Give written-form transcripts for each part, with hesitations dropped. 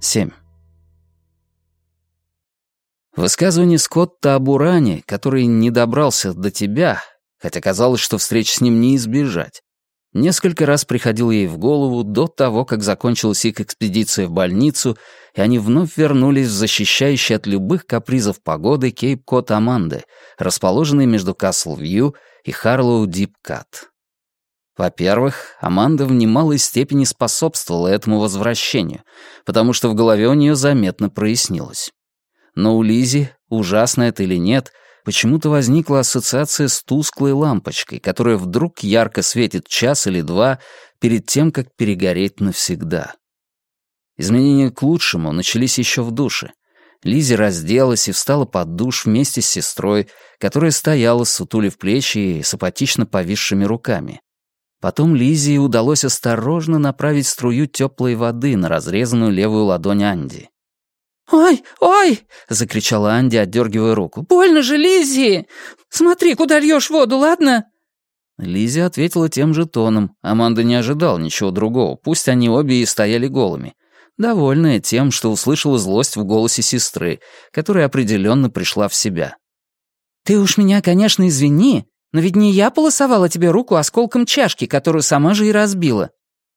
7. Высказывание Скотта об уране, который не добрался до тебя, хотя казалось, что встреч с ним не избежать, несколько раз приходило ей в голову до того, как закончилась их экспедиция в больницу, и они вновь вернулись в защищающий от любых капризов погоды Кейп-Кот Аманды, расположенный между Касл-Вью и Харлоу-Дип-Кат. Во-первых, Аманда в немалой степени способствовала этому возвращению, потому что в голове у нее заметно прояснилось. Но у Лизи, ужасно это или нет, почему-то возникла ассоциация с тусклой лампочкой, которая вдруг ярко светит час или два перед тем, как перегореть навсегда. Изменения к лучшему начались еще в душе. Лизи разделась и встала под душ вместе с сестрой, которая стояла, сутулив плечи и с апатично повисшими руками. Потом Лизе удалось осторожно направить струю теплой воды на разрезанную левую ладонь Анди. «Ой, ой!» — закричала Анди, отдергивая руку. «Больно же, Лиззи! Смотри, куда льешь воду, ладно?» Лизи ответила тем же тоном. Аманда не ожидала ничего другого, пусть они обе и стояли голыми, довольная тем, что услышала злость в голосе сестры, которая определенно пришла в себя. «Ты уж меня, конечно, извини, но ведь не я полосовала тебе руку осколком чашки, которую сама же и разбила».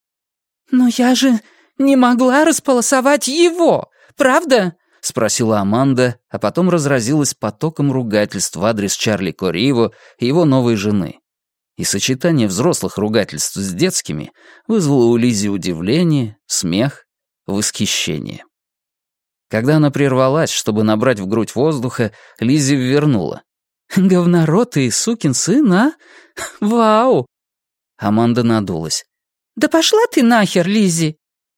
«Но я же не могла располосовать его, правда?» — спросила Аманда, а потом разразилась потоком ругательств в адрес Чарли Кориво и его новой жены. И сочетание взрослых ругательств с детскими вызвало у Лизи удивление, смех, восхищение. Когда она прервалась, чтобы набрать в грудь воздуха, Лизи ввернула. «Говнорот и сукин сын, а? Вау!» Аманда надулась. «Да пошла ты нахер, Лиззи!»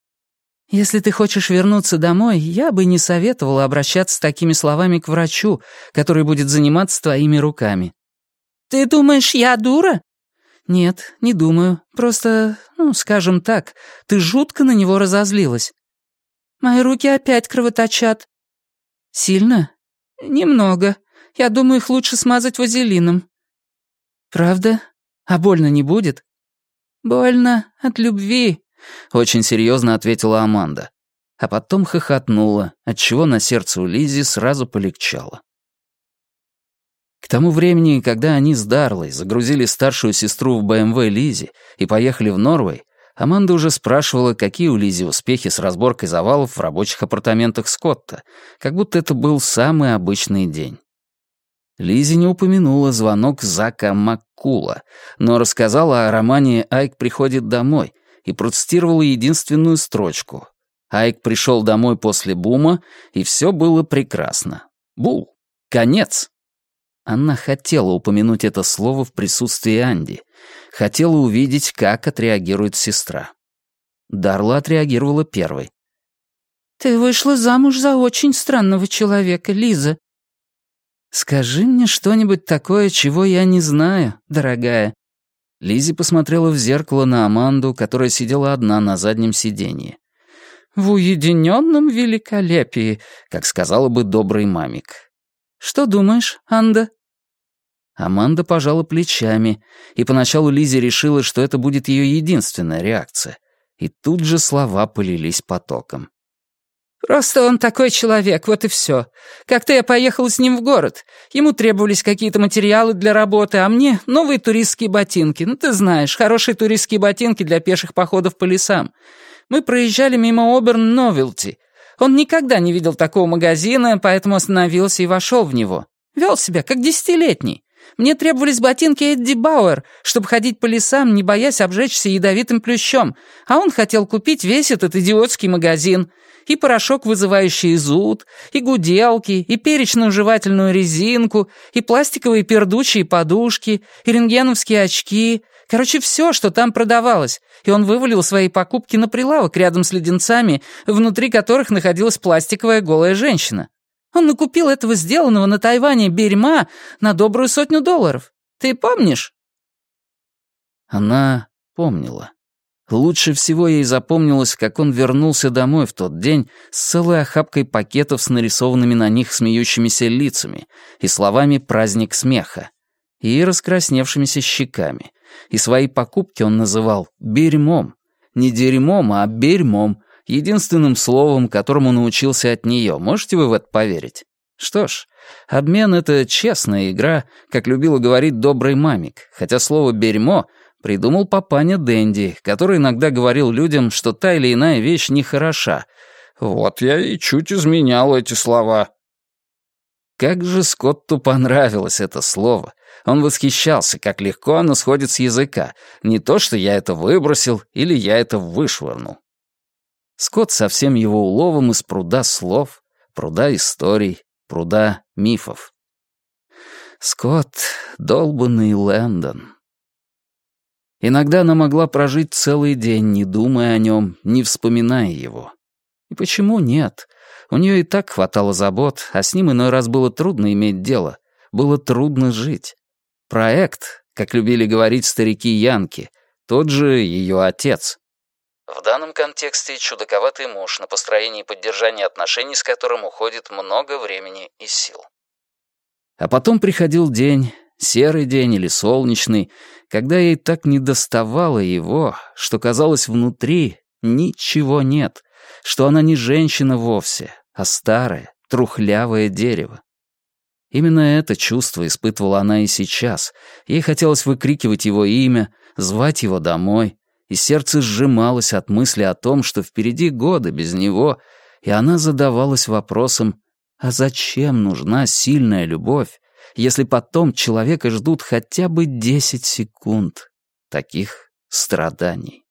«Если ты хочешь вернуться домой, я бы не советовала обращаться с такими словами к врачу, который будет заниматься твоими руками». «Ты думаешь, я дура?» «Нет, не думаю. Просто, скажем так, ты жутко на него разозлилась». «Мои руки опять кровоточат». «Сильно?» «Немного. Я думаю, их лучше смазать вазелином». «Правда? А больно не будет?» «Больно от любви», — очень серьезно ответила Аманда. А потом хохотнула, отчего на сердце у Лизи сразу полегчало. К тому времени, когда они с Дарлой загрузили старшую сестру в БМВ Лизи и поехали в Норвей, Аманда уже спрашивала, какие у Лизи успехи с разборкой завалов в рабочих апартаментах Скотта, как будто это был самый обычный день. Лизи не упомянула звонок Зака Маккула, но рассказала о романе «Айк приходит домой» и процитировала единственную строчку. Айк пришел домой после бума, и все было прекрасно. Бул. Конец. Она хотела упомянуть это слово в присутствии Анди. Хотела увидеть, как отреагирует сестра. Дарла отреагировала первой. «Ты вышла замуж за очень странного человека, Лиза». «Скажи мне что-нибудь такое, чего я не знаю, дорогая». Лиззи посмотрела в зеркало на Аманду, которая сидела одна на заднем сиденье. «В уединенном великолепии», как сказала бы добрый мамик. «Что думаешь, Анда?» Аманда пожала плечами, и поначалу Лиззи решила, что это будет ее единственная реакция. И тут же слова полились потоком. «Просто он такой человек, вот и все. Как-то я поехала с ним в город. Ему требовались какие-то материалы для работы, а мне новые туристские ботинки. Ну, ты знаешь, хорошие туристские ботинки для пеших походов по лесам. Мы проезжали мимо Оберн Новелти. Он никогда не видел такого магазина, поэтому остановился и вошел в него. Вел себя, как 10-летний. Мне требовались ботинки Эдди Бауэр, чтобы ходить по лесам, не боясь обжечься ядовитым плющом, а он хотел купить весь этот идиотский магазин. И порошок, вызывающий зуд, и гуделки, и перечную жевательную резинку, и пластиковые пердучие подушки, и рентгеновские очки. Короче, все, что там продавалось. И он вывалил свои покупки на прилавок рядом с леденцами, внутри которых находилась пластиковая голая женщина. Он накупил этого сделанного на Тайване берьма на добрую $100. Ты помнишь?» Она помнила. Лучше всего ей запомнилось, как он вернулся домой в тот день с целой охапкой пакетов с нарисованными на них смеющимися лицами и словами «праздник смеха» и раскрасневшимися щеками. И свои покупки он называл «берьмом». Не дерьмом, а берьмом, единственным словом, которому научился от нее. Можете вы в это поверить? Что ж, обмен — это честная игра, как любила говорить добрый мамик, хотя слово «берьмо» придумал папаня Дэнди, который иногда говорил людям, что та или иная вещь нехороша. Вот я и чуть изменял эти слова. Как же Скотту понравилось это слово. Он восхищался, как легко оно сходит с языка. Не то, что я это выбросил или я это вышвырнул. Скотт со всем его уловом из пруда слов, пруда историй, пруда мифов. Скотт — долбанный Лэндон. Иногда она могла прожить целый день, не думая о нем, не вспоминая его. И почему нет? У нее и так хватало забот, а с ним иной раз было трудно иметь дело, было трудно жить. Проект, как любили говорить старики-янки, тот же ее отец. В данном контексте чудаковатый муж, на построение и поддержание отношений с которым уходит много времени и сил. А потом приходил день, серый день или солнечный, когда ей так недоставало его, что казалось, внутри ничего нет, что она не женщина вовсе, а старое, трухлявое дерево. Именно это чувство испытывала она и сейчас. Ей хотелось выкрикивать его имя, звать его домой, и сердце сжималось от мысли о том, что впереди годы без него, и она задавалась вопросом, а зачем нужна сильная любовь, если потом человека ждут хотя бы 10 секунд таких страданий?